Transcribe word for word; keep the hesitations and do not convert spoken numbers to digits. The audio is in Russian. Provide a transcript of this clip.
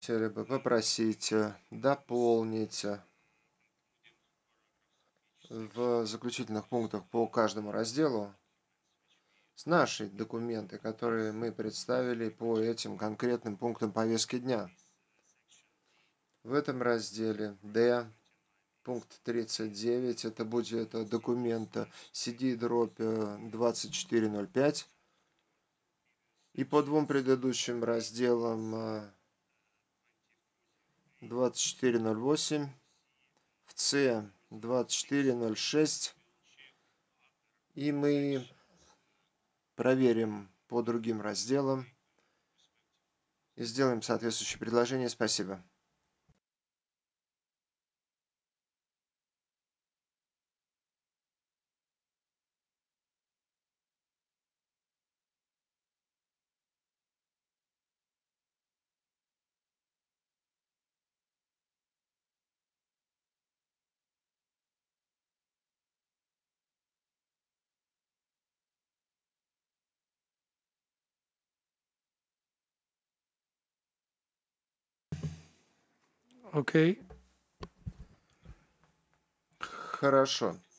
Хотели бы попросить э, дополнить э, в заключительных пунктах по каждому разделу с нашей документы, которые мы представили по этим конкретным пунктам повестки дня. В этом разделе D, пункт тридцать девять, это будет документ си ди дробь двадцать четыре ноль пять. И по двум предыдущим разделам двадцать четыре ноль восемь, в C двадцать четыре ноль шесть. И мы проверим по другим разделам и сделаем соответствующее предложение. Спасибо. Окей. Хорошо.